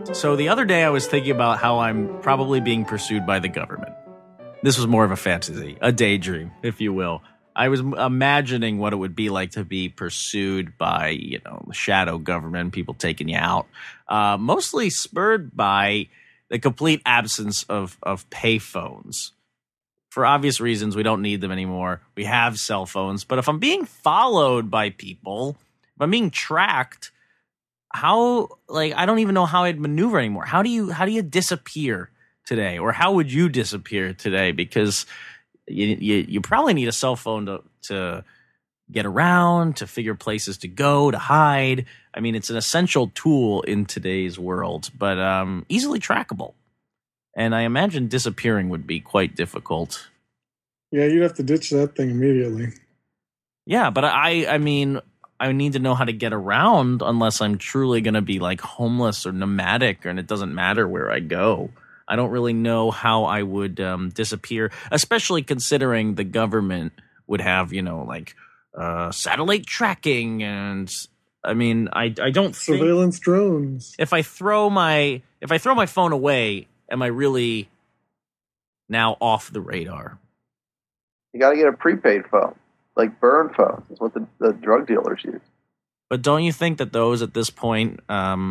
So the other day I was thinking about how I'm probably being pursued by the government. This was more of a fantasy, a daydream, if you will. I was imagining what it would be like to be pursued by, the shadow government, people taking you out, mostly spurred by the complete absence of payphones. For obvious reasons, we don't need them anymore. We have cell phones. But if I'm being followed by people, if I'm being tracked, I don't even know how I'd maneuver anymore. How do you disappear today? Or how would you disappear today? Because you probably need a cell phone to get around, to figure places to go, to hide. I mean, it's an essential tool in today's world, but easily trackable. And I imagine disappearing would be quite difficult. Yeah, you'd have to ditch that thing immediately. Yeah, but I mean, I need to know how to get around unless I'm truly going to be like homeless or nomadic, and it doesn't matter where I go. I don't really know how I would disappear, especially considering the government would have, satellite tracking, and I mean, I don't surveillance drones. If I throw my phone away, am I really now off the radar? You got to get a prepaid phone, like burn phones. That's what the drug dealers use. But don't you think that those at this point,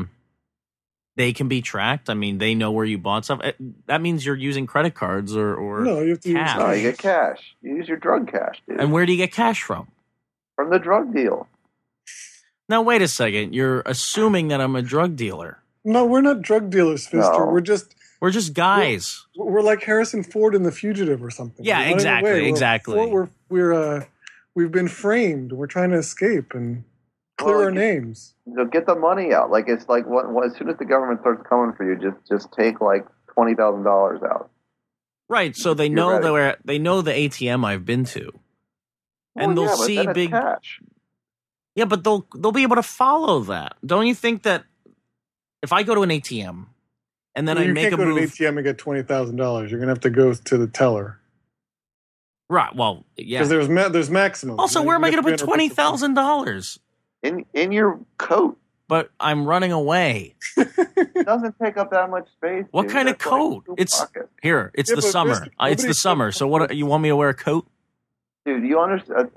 they can be tracked? I mean, they know where you bought stuff. That means you're using credit cards or no, you have to cash. No, you get cash. You use your drug cash, dude. And where do you get cash from? From the drug deal. Now, wait a second. You're assuming that I'm a drug dealer. No, we're not drug dealers, Fister. No. We're just guys. We're like Harrison Ford in The Fugitive or something. Yeah, exactly. We've been framed. We're trying to escape and clear our names. So get the money out. Like it's like as soon as the government starts coming for you, just take like $20,000 out. Right. So they know they know the ATM I've been to, and they'll see big cash. Yeah, but they'll be able to follow that. Don't you think that if I go to an ATM and then I make a move, you can't go to an ATM and get $20,000. You're gonna have to go to the teller. Right. Well, yeah. Because there's maximum. Also, where am I going to put $20,000? In your coat. But I'm running away. It doesn't take up that much space. What kind of coat? It's the summer. It's the summer. So what? You want me to wear a coat? Dude, you understand?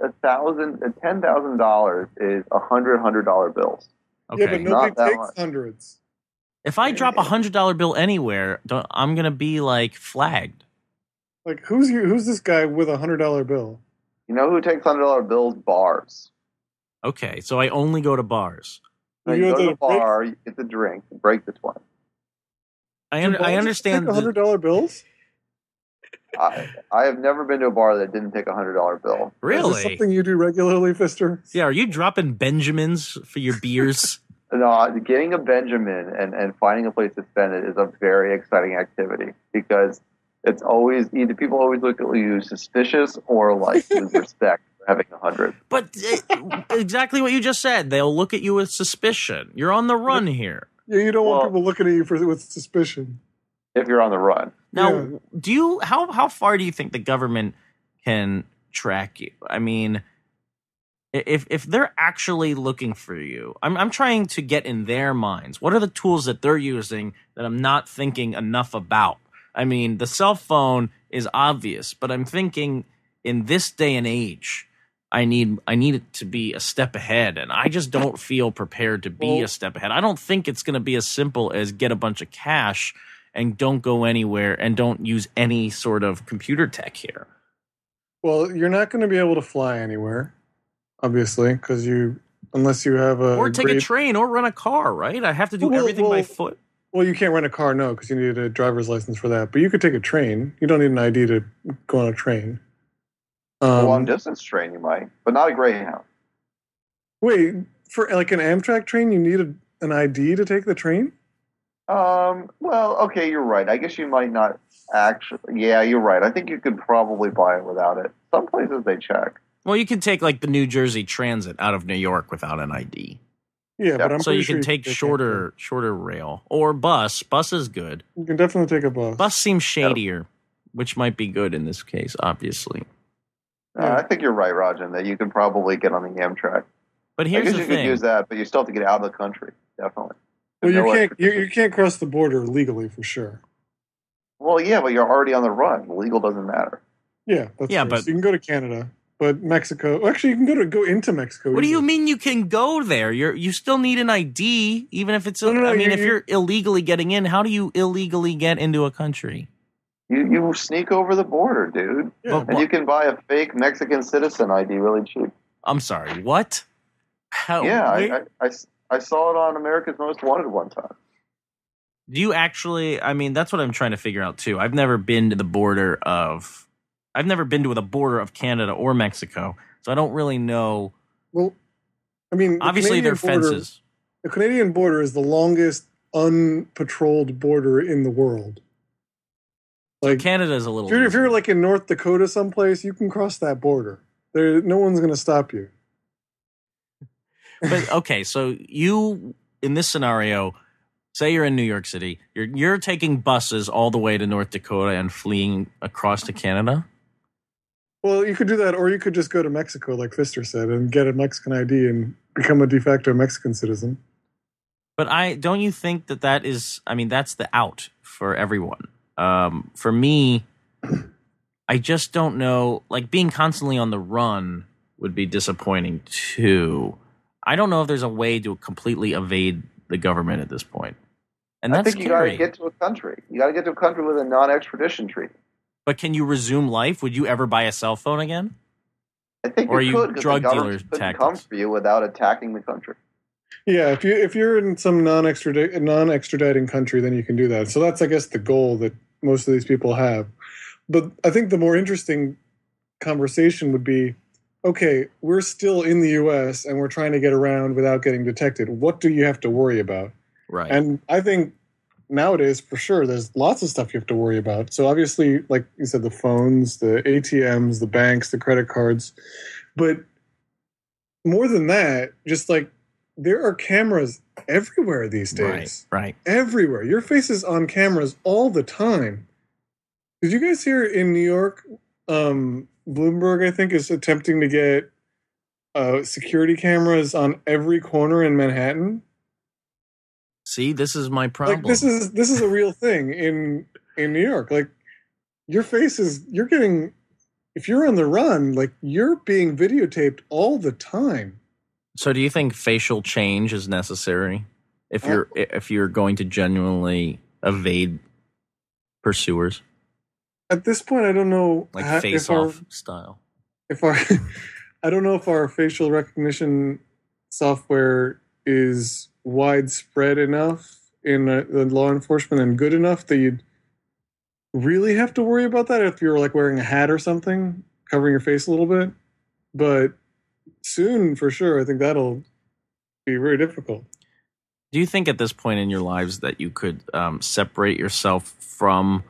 $10,000 is $100 bills. Okay. Yeah, but nobody takes hundreds. If I drop $100 bill anywhere, I'm going to be like flagged. Like who's this guy with $100 bill? You know who takes $100 bills? Bars. Okay, so I only go to bars. No, you go to the bar, you get the drink, and break the 20. I understand. Take $100 bills? I have never been to a bar that didn't take $100 bill. Really? Is this something you do regularly, Fister? Yeah, are you dropping Benjamins for your beers? No, getting a Benjamin and finding a place to spend it is a very exciting activity because it's always either people always look at you suspicious or like with respect for having 100. But exactly what you just said. They'll look at you with suspicion. You're on the run here. Yeah, you don't want people looking at you with suspicion. If you're on the run. Now, how far do you think the government can track you? I mean, if they're actually looking for you, I'm trying to get in their minds. What are the tools that they're using that I'm not thinking enough about? I mean, the cell phone is obvious, but I'm thinking in this day and age, I need it to be a step ahead, and I just don't feel prepared to be a step ahead. I don't think it's going to be as simple as get a bunch of cash and don't go anywhere and don't use any sort of computer tech here. Well, you're not going to be able to fly anywhere, obviously, because unless you have or take a train or rent a car, right? I have to do everything by foot. Well, you can't rent a car, no, because you need a driver's license for that. But you could take a train. You don't need an ID to go on a train. A long-distance train, you might, but not a Greyhound. Wait, for like an Amtrak train, you need an ID to take the train? Well, okay, you're right. I guess you might not actually. Yeah, you're right. I think you could probably buy it without it. Some places they check. Well, you can take like the New Jersey Transit out of New York without an ID. Yeah, but I'm so you can take shorter rail or bus. Bus is good. You can definitely take a bus. Bus seems shadier, which might be good in this case, obviously. I think you're right, Rajan, that you could probably get on the Amtrak. But here's the thing. You could use that, but you still have to get out of the country, definitely. Well, you No can't extradition. you can't cross the border legally for sure. Well, yeah, but you're already on the run. Legal doesn't matter. Yeah, that's Yeah, true. but- So you can go to Canada, but Mexico. Well, actually, you can go into Mexico. What do you easily. mean you can go there? You still need an ID, even if it's. No, I mean, you- if you're illegally getting in, how do you illegally get into a country? You sneak over the border, dude. Yeah, And you can buy a fake Mexican citizen ID really cheap. I'm sorry, what? How? Yeah, wait, I saw it on America's Most Wanted one time. do you actually? I mean, that's what I'm trying to figure out too. I've never been to the border of. I've never been to the border of Canada or Mexico, so I don't really know. well, I mean, the Obviously, Canadian they're border- fences. The Canadian border is the longest unpatrolled border in the world. Like, Canada is a little. if you're easier. like in North Dakota someplace, you can cross that border. No one's going to stop you. But okay, so you in this scenario, say you're in New York City, you're taking buses all the way to North Dakota and fleeing across to Canada. Well, you could do that, or you could just go to Mexico, like Pfister said, and get a Mexican ID and become a de facto Mexican citizen. But don't you think that is? I mean, that's the out for everyone. For me, I just don't know. Like being constantly on the run would be disappointing too. I don't know if there's a way to completely evade the government at this point, and I that's think you got scary. to get to a country. You got to get to a country with a non-extradition treaty. But can you resume life? Would you ever buy a cell phone again? I think Or you you could because drug the government dealers couldn't come tactics. for you without attacking the country. Yeah, if you're in some non-extraditing country, then you can do that. So that's, I guess, the goal that most of these people have. But I think the more interesting conversation would be, okay, we're still in the U.S. and we're trying to get around without getting detected. What do you have to worry about? Right. And I think nowadays, for sure, there's lots of stuff you have to worry about. So obviously, like you said, the phones, the ATMs, the banks, the credit cards. But more than that, just like there are cameras everywhere these days. Right. Everywhere. Your face is on cameras all the time. Did you guys hear in New York, Bloomberg, I think, is attempting to get security cameras on every corner in Manhattan? See, this is my problem. Like this is a real thing in New York. Like your face is you're getting if you're on the run, like you're being videotaped all the time. So, do you think facial change is necessary if you're going to genuinely evade pursuers, At this point, I don't know like how- face off style? if our I don't know if our facial recognition software is widespread enough in the law enforcement and good enough that you'd really have to worry about that if you're like wearing a hat or something covering your face a little bit. But soon, for sure, I think that'll be very difficult. Do you think at this point in your lives that you could separate yourself from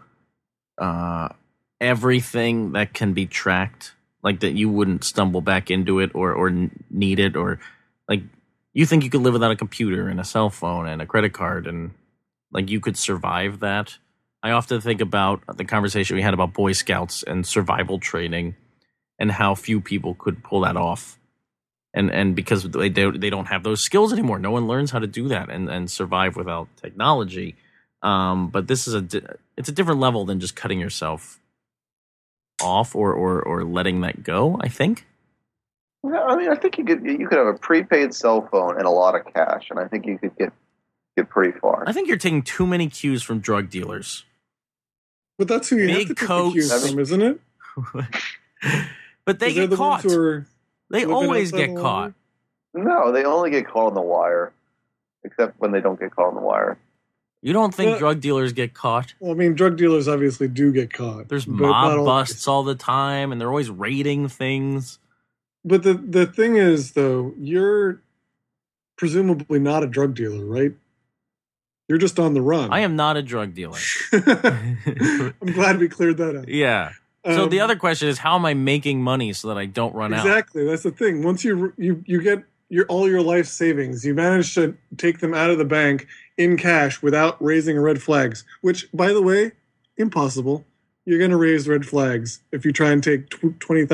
everything that can be tracked, like that you wouldn't stumble back into it or need it, or like you think you could live without a computer and a cell phone and a credit card and like you could survive that? I often think about the conversation we had about Boy Scouts and survival training and how few people could pull that off. And because they don't have those skills anymore. No one learns how to do that and survive without technology. But this is it's a different level than just cutting yourself off or letting that go, I think. Yeah, I mean, I think you could have a prepaid cell phone and a lot of cash, and I think you could get pretty far. I think you're taking too many cues from drug dealers. But that's who you Big have to take the coats. cues from, isn't it? But they 'Cause they're get the caught. ones who are They living always outside get the caught. law. No, they only get caught on the wire, except when they don't get caught on the wire. You don't think Well- drug dealers get caught? Well, I mean, drug dealers obviously do get caught. There's but not mob always. busts all the time, and they're always raiding things. But the thing is, though, you're presumably not a drug dealer, right? You're just on the run. I am not a drug dealer. I'm glad we cleared that up. Yeah. So the Um, other question is, how am I making money so that I don't run out? Exactly, that's the thing. Once you get all your life savings, you manage to take them out of the bank in cash without raising red flags. Which, by the way, impossible. You're going to raise red flags if you try and take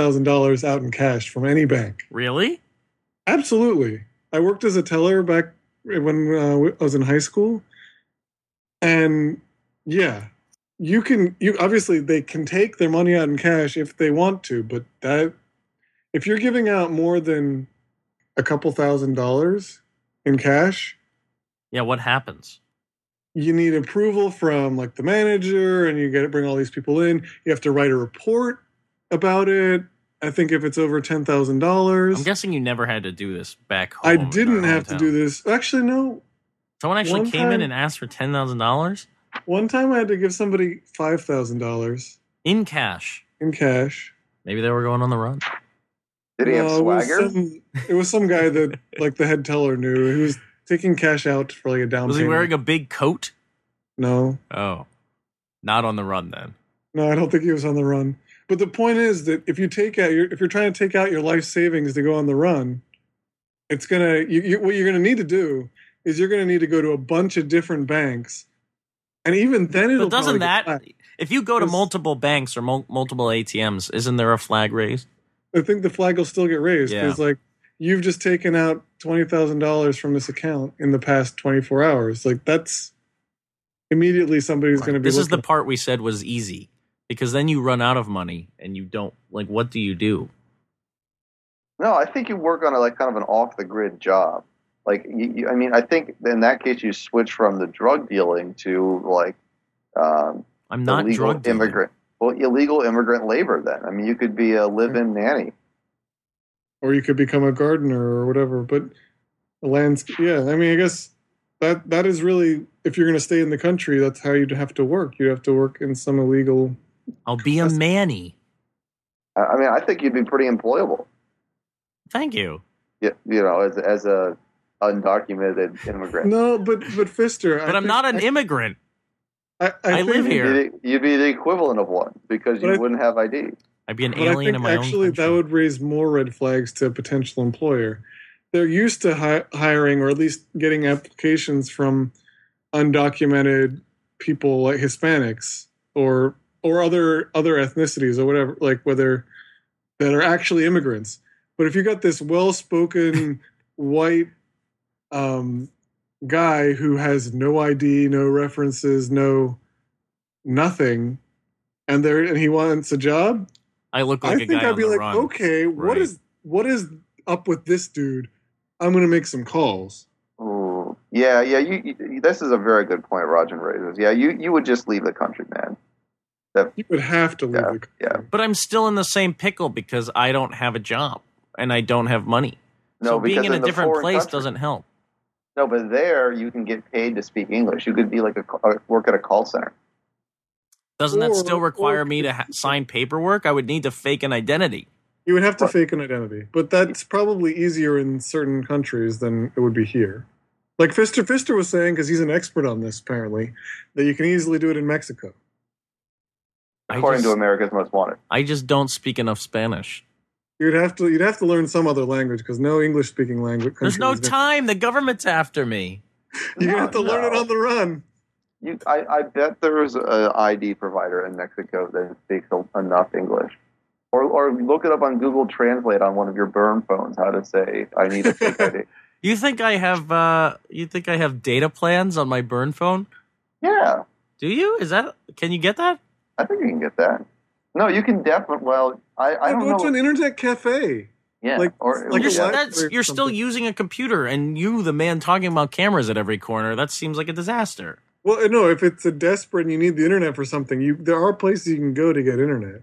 $20,000 out in cash from any bank. Really? Absolutely. I worked as a teller back when I was in high school, and yeah, you obviously they can take their money out in cash if they want to, but that if you're giving out more than a couple $1,000s in cash, Yeah, what happens? you need approval from like the manager, and you got to bring all these people in. You have to write a report about it. I think if it's over I'm $10,000, guessing you never had to do this back home. I in our didn't have to hometown. do this. Actually, no. Someone actually One came in time- and asked for $10,000 One time I had to give somebody $5,000 in cash. in cash. Maybe they were going on the run. Did he have No, swagger? It was some guy that like the head teller knew. He was taking cash out for like a down Was he payment. wearing a big coat? No. Oh, not on the run then. No, I don't think he was on the run. But the point is that if you're trying to take out your life savings to go on the run, it's gonna what you're gonna need to do is you're gonna need to go to a bunch of different banks, and even then it'll. But doesn't probably get that, back. if you go to Because- multiple banks or multiple ATMs, isn't there a flag raised? I think the flag will still get raised Yeah. because like you've just taken out $20,000 from this account in the past 24 hours. Like that's immediately somebody's going to be. This is the looking. part we said was easy, because then you run out of money and you don't, like, what do you do? No, I think you work on a like kind of an off the grid job. Like, I mean, I think in that case you switch from the drug dealing to like I'm not illegal drug dealing. immigrant. Well, illegal immigrant labor. Then I mean, you could be a live-in nanny. Or you could become a gardener or whatever. But a landscape, yeah. I mean, I guess that is really, if you're going to stay in the country, that's how you'd have to work. You'd have to work in some illegal. I'll be a manny. I mean, I think you'd be pretty employable. Thank you. You know, as a undocumented immigrant. No, but Fister. But I'm not an immigrant. I I live think- here. You'd be the equivalent of one because But you I- wouldn't have ID. I'd be an But I alien in think my actually own country. that would raise more red flags to a potential employer. They're used to hiring or at least getting applications from undocumented people like Hispanics or other ethnicities or whatever, like whether that are actually immigrants. But if you got this well-spoken white guy who has no ID, no references, nothing, and he wants a job, I look like I a think guy I'd on be the like, run. okay, Right. what is up with this dude? I'm going to make some calls. Ooh. Yeah. You, this is a very good point Roger raises. Yeah, you would just leave the country, man. You would have to leave Yeah, the country. yeah. But I'm still in the same pickle because I don't have a job and I don't have money. No, So being because in a the different foreign place country- doesn't help. No, but there you can get paid to speak English. You could be like work at a call center. Doesn't that Or- still require or- me to sign paperwork? I would need to fake an identity. You would have to fake an identity, but that's probably easier in certain countries than it would be here. Like Fister was saying, because he's an expert on this, apparently, that you can easily do it in Mexico. According to America's Most Wanted. I just don't speak enough Spanish. You'd have to learn some other language because no English speaking language. There's no country is time. The government's after me. You're gonna have to learn it No. on the run. I bet there is an ID provider in Mexico that speaks enough English. Or look it up on Google Translate on one of your burn phones how to say I need a fake ID. You think I have? You think I have data plans on my burn phone? Yeah, Do you? Is that? Can you get that? I think you can get that. No, you can definitely. Well, I don't Go to know. an internet cafe. Yeah, like- or like You're, a yeah, library you're or still something. using a computer, and you, the man talking about cameras at every corner. That seems like a disaster. Well, no, if it's a desperate and you need the internet for something, there are places you can go to get internet.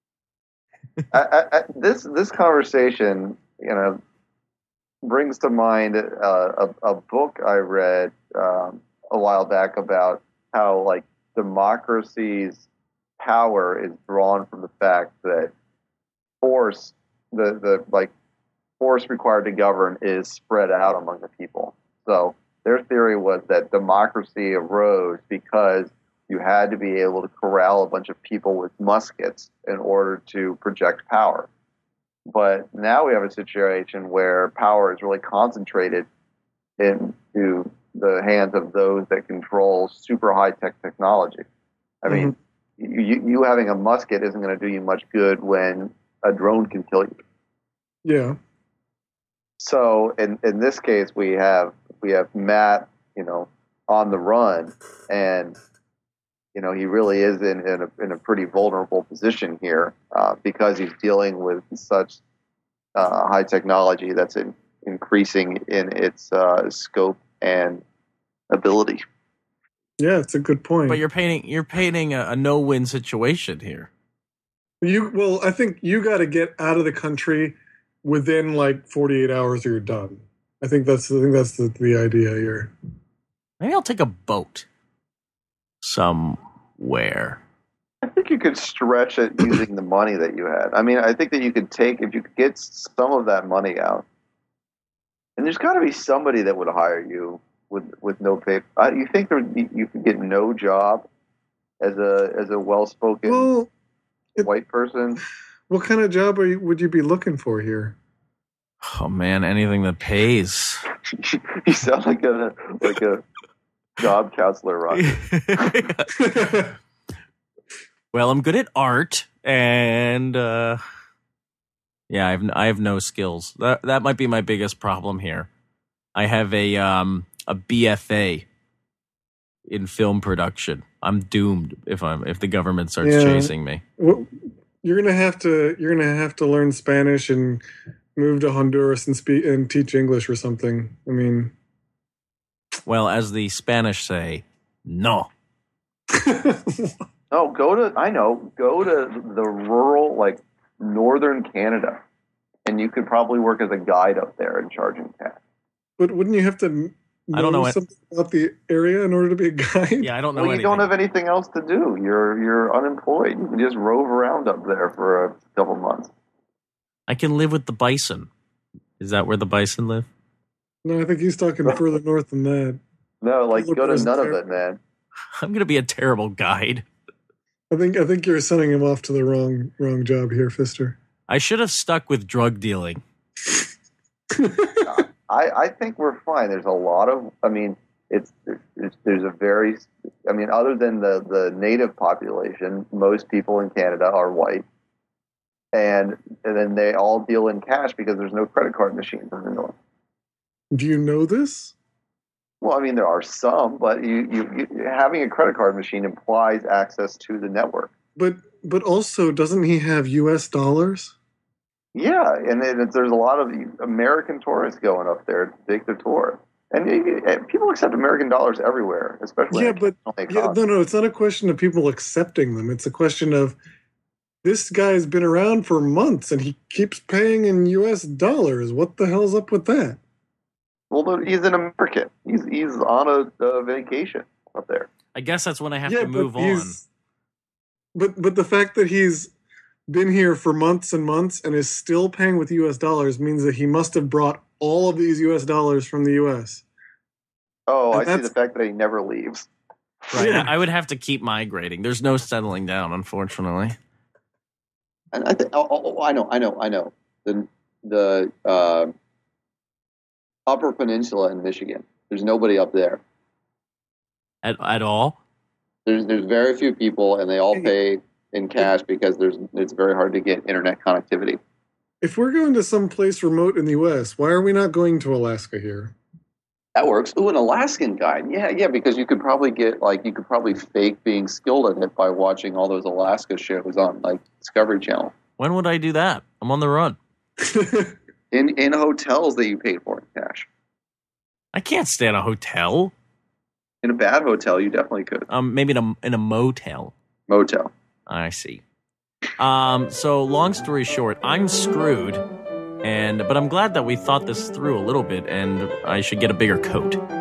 this conversation, brings to mind a book I read a while back about how like democracy's power is drawn from the fact that force, the force required to govern, is spread out among the people. So their theory was that democracy arose because you had to be able to corral a bunch of people with muskets in order to project power. But now we have a situation where power is really concentrated into the hands of those that control super high-tech technology. I mean, you having a musket isn't going to do you much good when a drone can kill you. Yeah. So in this case, we have Matt, on the run, and he really is in a pretty vulnerable position here because he's dealing with such high technology that's increasing in its scope and ability. Yeah, it's a good point. But you're painting a no-win situation here. I think you got to get out of the country within like 48 hours, or you're done. I think that's the idea here. Maybe I'll take a boat somewhere. I think you could stretch it using the money that you had. I mean, I think that if you could get some of that money out, and there's got to be somebody that would hire you with no pay. You think you could get no job as a well-spoken white person? What kind of job would you be looking for here? Oh man, anything that pays. You sound like a job counselor, Rocky. Well, I'm good at art, and I have no skills. That might be my biggest problem here. I have a BFA in film production. I'm doomed if the government starts chasing me. Well, you're gonna have to learn Spanish and move to Honduras and teach English or something. I mean, well, as the Spanish say, no. No, go to the rural, like, northern Canada, and you could probably work as a guide up there and charging tax. But wouldn't you have to know something about the area in order to be a guide? Yeah, I don't know anything. You don't have anything else to do. You're unemployed. You can just rove around up there for a couple months. I can live with the bison. Is that where the bison live? No, I think he's talking further north than that. No, like, go to Nunavut, man. I'm going to be a terrible guide. I think you're sending him off to the wrong job here, Pfister. I should have stuck with drug dealing. I think we're fine. There's a lot of, I mean, there's a very, I mean, other than the native population, most people in Canada are white. And then they all deal in cash because there's no credit card machines in the north. Do you know this? Well, I mean, there are some, but you having a credit card machine implies access to the network. But also, doesn't he have U.S. dollars? Yeah, and there's a lot of American tourists going up there to take their tour. And people accept American dollars everywhere, especially no, it's not a question of people accepting them. It's a question of this guy's been around for months and he keeps paying in U.S. dollars. What the hell's up with that? Well, he's an American. He's on a vacation up there. I guess that's when I have to move on. But the fact that he's been here for months and months and is still paying with U.S. dollars means that he must have brought all of these U.S. dollars from the U.S. Oh, I see the fact that he never leaves. Right. Yeah. I would have to keep migrating. There's no settling down, unfortunately. And I know. The Upper Peninsula in Michigan. There's nobody up there. At all? There's very few people, and they all pay in cash because it's very hard to get internet connectivity. If we're going to some place remote in the U.S., why are we not going to Alaska here? That works. Ooh, an Alaskan guide. Yeah, because you could probably fake being skilled at it by watching all those Alaska shows on, like, Discovery Channel. When would I do that? I'm on the run. In hotels that you paid for in cash. I can't stay in a hotel. In a bad hotel, you definitely could. Maybe in a motel. Motel. I see. So long story short, I'm screwed, but I'm glad that we thought this through a little bit, and I should get a bigger coat.